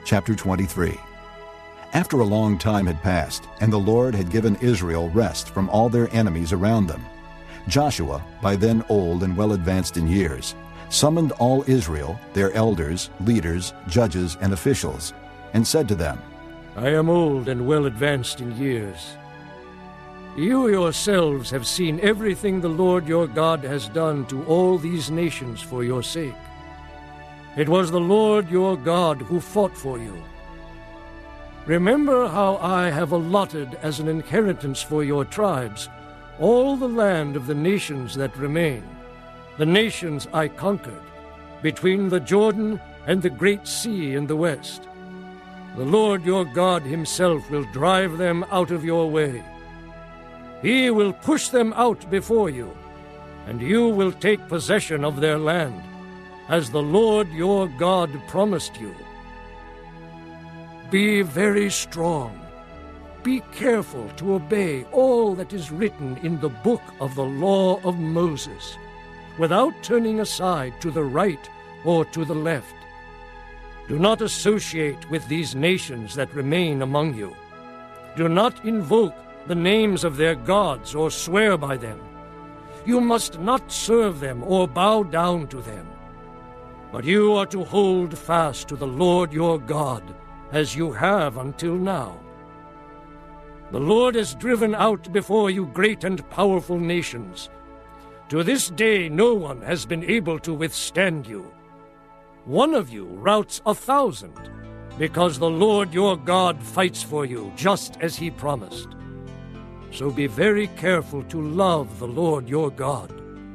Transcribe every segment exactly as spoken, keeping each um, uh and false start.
Chapter twenty-three. After a long time had passed, and the Lord had given Israel rest from all their enemies around them, Joshua, by then old and well advanced in years, summoned all Israel, their elders, leaders, judges, and officials, and said to them, I am old and well advanced in years. You yourselves have seen everything the Lord your God has done to all these nations for your sake. It was the Lord your God who fought for you. Remember how I have allotted as an inheritance for your tribes all the land of the nations that remain, the nations I conquered, between the Jordan and the great sea in the west. The Lord your God himself will drive them out of your way. He will push them out before you, and you will take possession of their land, as the Lord your God promised you. Be very strong. Be careful to obey all that is written in the book of the law of Moses, without turning aside to the right or to the left. Do not associate with these nations that remain among you. Do not invoke the names of their gods or swear by them. You must not serve them or bow down to them. But you are to hold fast to the Lord your God, as you have until now. The Lord has driven out before you great and powerful nations. To this day no one has been able to withstand you. One of you routs a thousand, because the Lord your God fights for you, just as he promised. So be very careful to love the Lord your God.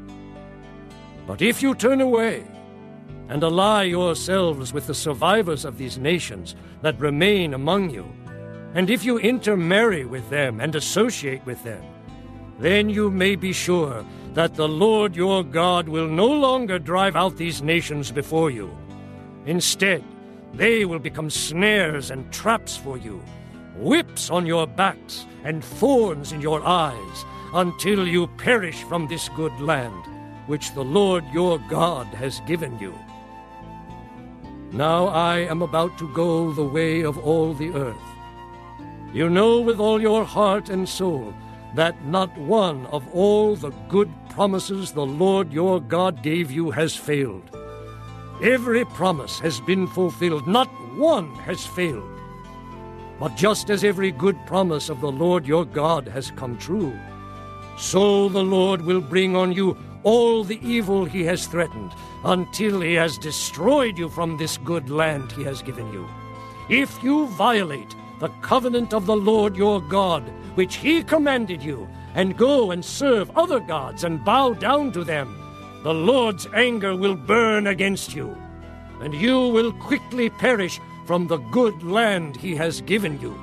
But if you turn away and ally yourselves with the survivors of these nations that remain among you, and if you intermarry with them and associate with them, then you may be sure that the Lord your God will no longer drive out these nations before you. Instead, they will become snares and traps for you, whips on your backs and thorns in your eyes, until you perish from this good land, which the Lord your God has given you. Now I am about to go the way of all the earth. You know with all your heart and soul that not one of all the good promises the Lord your God gave you has failed. Every promise has been fulfilled, not one has failed. But just as every good promise of the Lord your God has come true, so the Lord will bring on you all the evil he has threatened, until he has destroyed you from this good land he has given you. If you violate the covenant of the Lord your God, which he commanded you, and go and serve other gods and bow down to them, the Lord's anger will burn against you, and you will quickly perish from the good land he has given you.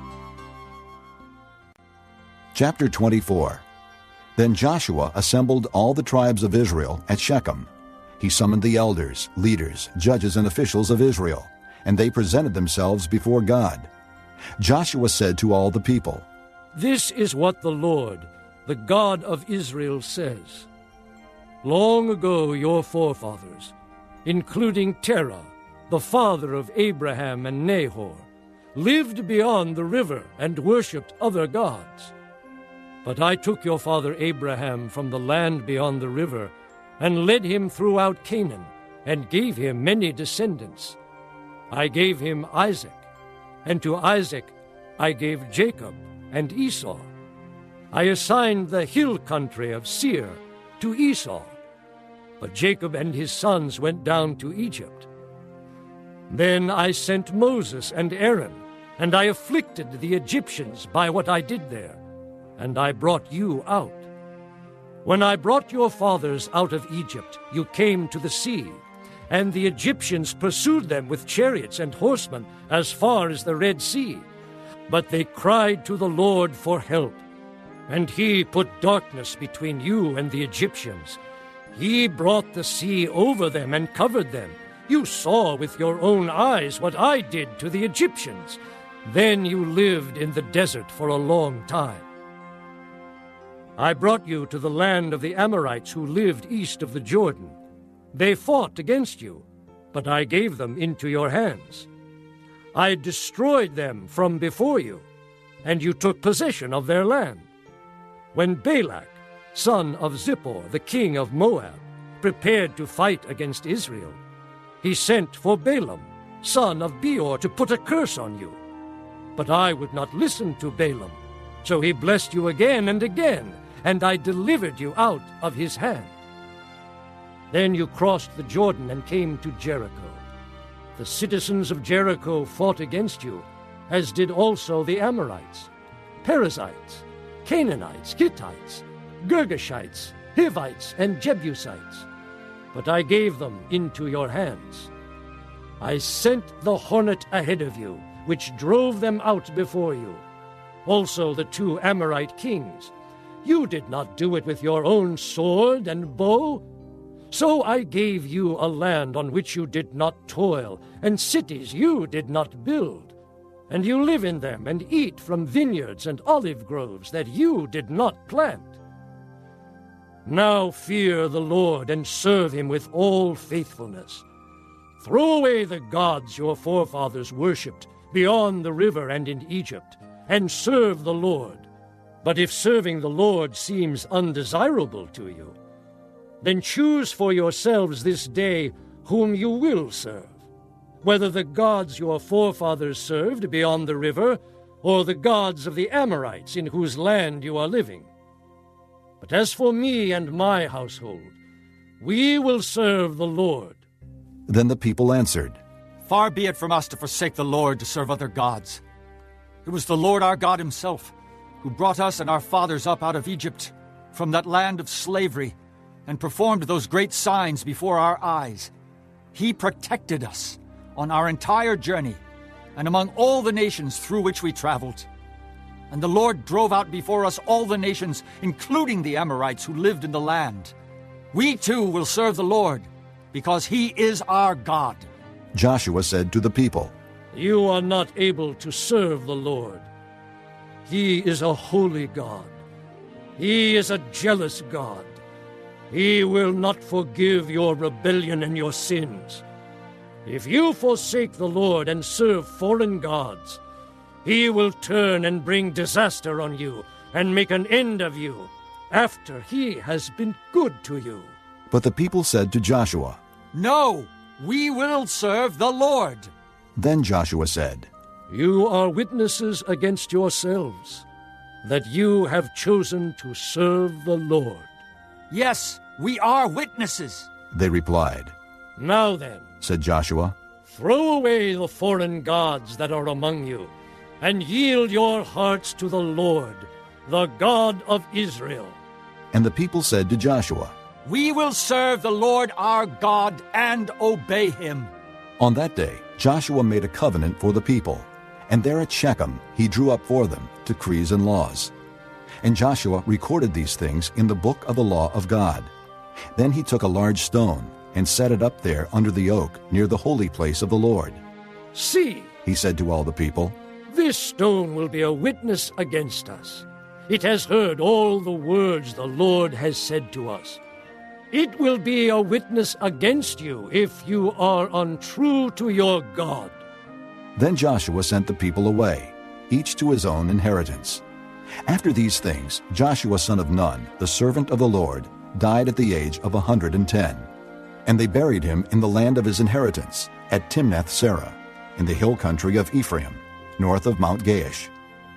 Chapter twenty-four. Then Joshua assembled all the tribes of Israel at Shechem. He summoned the elders, leaders, judges, and officials of Israel, and they presented themselves before God. Joshua said to all the people, This is what the Lord, the God of Israel, says. Long ago your forefathers, including Terah, the father of Abraham and Nahor, lived beyond the river and worshipped other gods. But I took your father Abraham from the land beyond the river and led him throughout Canaan and gave him many descendants. I gave him Isaac, and to Isaac I gave Jacob and Esau. I assigned the hill country of Seir to Esau, but Jacob and his sons went down to Egypt. Then I sent Moses and Aaron, and I afflicted the Egyptians by what I did there, and I brought you out. When I brought your fathers out of Egypt, you came to the sea, and the Egyptians pursued them with chariots and horsemen as far as the Red Sea. But they cried to the Lord for help, and he put darkness between you and the Egyptians. He brought the sea over them and covered them. You saw with your own eyes what I did to the Egyptians. Then you lived in the desert for a long time. I brought you to the land of the Amorites who lived east of the Jordan. They fought against you, but I gave them into your hands. I destroyed them from before you, and you took possession of their land. When Balak, son of Zippor, the king of Moab, prepared to fight against Israel, he sent for Balaam, son of Beor, to put a curse on you. But I would not listen to Balaam, so he blessed you again and again, and I delivered you out of his hand. Then you crossed the Jordan and came to Jericho. The citizens of Jericho fought against you, as did also the Amorites, Perizzites, Canaanites, Hittites, Girgashites, Hivites, and Jebusites. But I gave them into your hands. I sent the hornet ahead of you, which drove them out before you. Also the two Amorite kings. You did not do it with your own sword and bow. So I gave you a land on which you did not toil, and cities you did not build. And you live in them, and eat from vineyards and olive groves that you did not plant. Now fear the Lord, and serve him with all faithfulness. Throw away the gods your forefathers worshipped beyond the river and in Egypt, and serve the Lord. But if serving the Lord seems undesirable to you, then choose for yourselves this day whom you will serve, whether the gods your forefathers served beyond the river, or the gods of the Amorites in whose land you are living. But as for me and my household, we will serve the Lord. Then the people answered, Far be it from us to forsake the Lord to serve other gods. It was the Lord our God himself who brought us and our fathers up out of Egypt, from that land of slavery, and performed those great signs before our eyes. He protected us on our entire journey, and among all the nations through which we traveled. And the Lord drove out before us all the nations, including the Amorites who lived in the land. We too will serve the Lord, because he is our God. Joshua said to the people, You are not able to serve the Lord. He is a holy God. He is a jealous God. He will not forgive your rebellion and your sins. If you forsake the Lord and serve foreign gods, he will turn and bring disaster on you and make an end of you after he has been good to you. But the people said to Joshua, No, we will serve the Lord. Then Joshua said, You are witnesses against yourselves that you have chosen to serve the Lord. Yes, we are witnesses. They replied. Now then, said Joshua, throw away the foreign gods that are among you, and yield your hearts to the Lord, the God of Israel. And the people said to Joshua, We will serve the Lord our God and obey him. On that day Joshua made a covenant for the people, and there at Shechem he drew up for them decrees and laws. And Joshua recorded these things in the book of the law of God. Then he took a large stone and set it up there under the oak near the holy place of the Lord. See, he said to all the people, this stone will be a witness against us. It has heard all the words the Lord has said to us. It will be a witness against you if you are untrue to your God. Then Joshua sent the people away, each to his own inheritance. After these things, Joshua son of Nun, the servant of the Lord, died at the age of a hundred and ten. And they buried him in the land of his inheritance, at Timnath-Serah, in the hill country of Ephraim, north of Mount Gaash.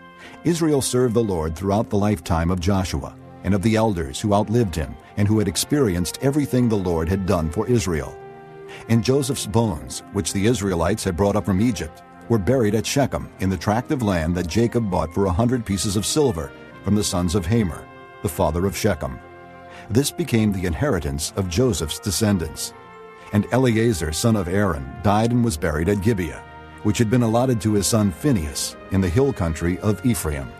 Israel served the Lord throughout the lifetime of Joshua, and of the elders who outlived him, and who had experienced everything the Lord had done for Israel. And Joseph's bones, which the Israelites had brought up from Egypt, were buried at Shechem in the tract of land that Jacob bought for a hundred pieces of silver from the sons of Hamor, the father of Shechem. This became the inheritance of Joseph's descendants. And Eleazar son of Aaron died and was buried at Gibeah, which had been allotted to his son Phinehas in the hill country of Ephraim.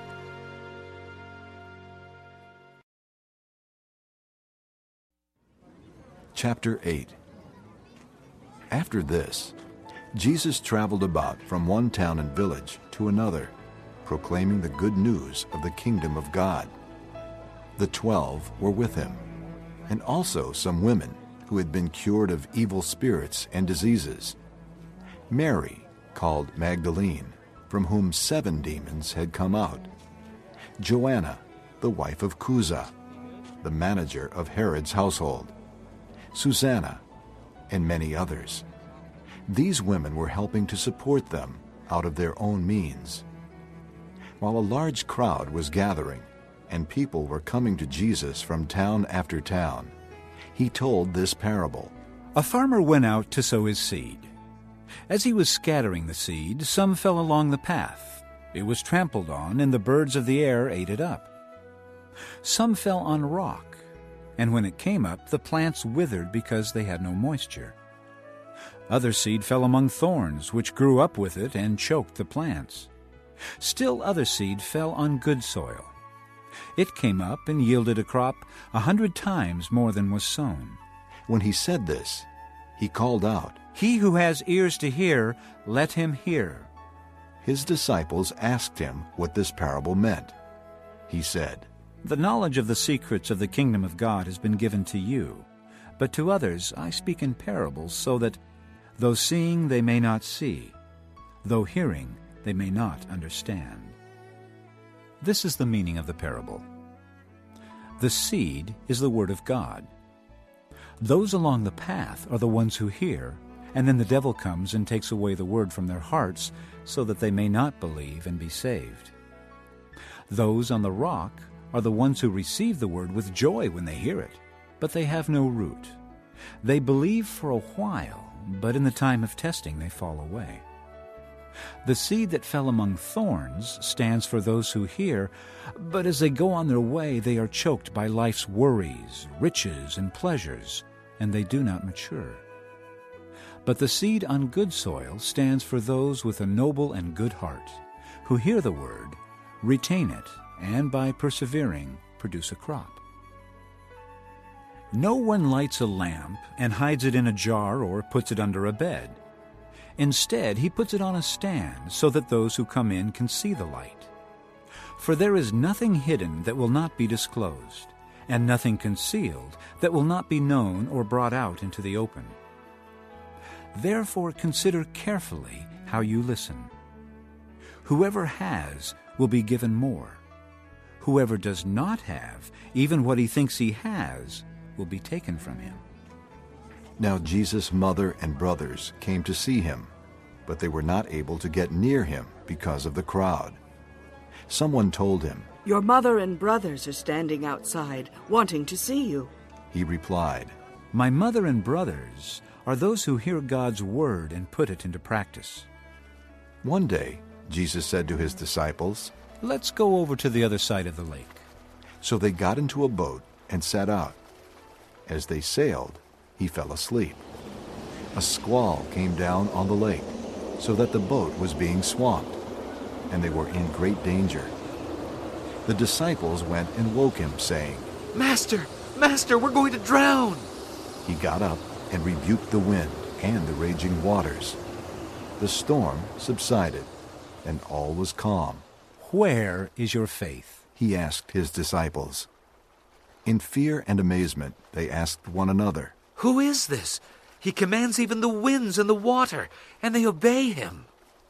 Chapter eight. After this, Jesus traveled about from one town and village to another, proclaiming the good news of the kingdom of God. The twelve were with him, and also some women who had been cured of evil spirits and diseases. Mary, called Magdalene, from whom seven demons had come out, Joanna, the wife of Chuza, the manager of Herod's household, Susanna, and many others. These women were helping to support them out of their own means. While a large crowd was gathering and people were coming to Jesus from town after town, he told this parable. A farmer went out to sow his seed. As he was scattering the seed, some fell along the path. It was trampled on, and the birds of the air ate it up. Some fell on rock, and when it came up, the plants withered because they had no moisture. Other seed fell among thorns, which grew up with it and choked the plants. Still other seed fell on good soil. It came up and yielded a crop a hundred times more than was sown. When he said this, he called out, "He who has ears to hear, let him hear." His disciples asked him what this parable meant. He said, "The knowledge of the secrets of the kingdom of God has been given to you, but to others I speak in parables, so that, though seeing they may not see, though hearing they may not understand." This is the meaning of the parable. The seed is the word of God. Those along the path are the ones who hear, and then the devil comes and takes away the word from their hearts, so that they may not believe and be saved. Those on the rock are the ones who receive the word with joy when they hear it, but they have no root. They believe for a while, but in the time of testing they fall away. The seed that fell among thorns stands for those who hear, but as they go on their way they are choked by life's worries, riches, and pleasures, and they do not mature. But the seed on good soil stands for those with a noble and good heart, who hear the word, retain it, and by persevering produce a crop. No one lights a lamp and hides it in a jar or puts it under a bed. Instead, he puts it on a stand so that those who come in can see the light. For there is nothing hidden that will not be disclosed, and nothing concealed that will not be known or brought out into the open. Therefore consider carefully how you listen. Whoever has will be given more. Whoever does not have, even what he thinks he has, will be taken from him. Now Jesus' mother and brothers came to see him, but they were not able to get near him because of the crowd. Someone told him, "Your mother and brothers are standing outside, wanting to see you." He replied, My mother and brothers are those who hear God's word and put it into practice. One day, Jesus said to his disciples, Let's go over to the other side of the lake. So they got into a boat and set out. As they sailed, he fell asleep. A squall came down on the lake, so that the boat was being swamped, and they were in great danger. The disciples went and woke him, saying, Master, Master, we're going to drown. He got up and rebuked the wind and the raging waters. The storm subsided, and all was calm. Where is your faith? He asked his disciples. In fear and amazement, they asked one another, Who is this? He commands even the winds and the water, and they obey him.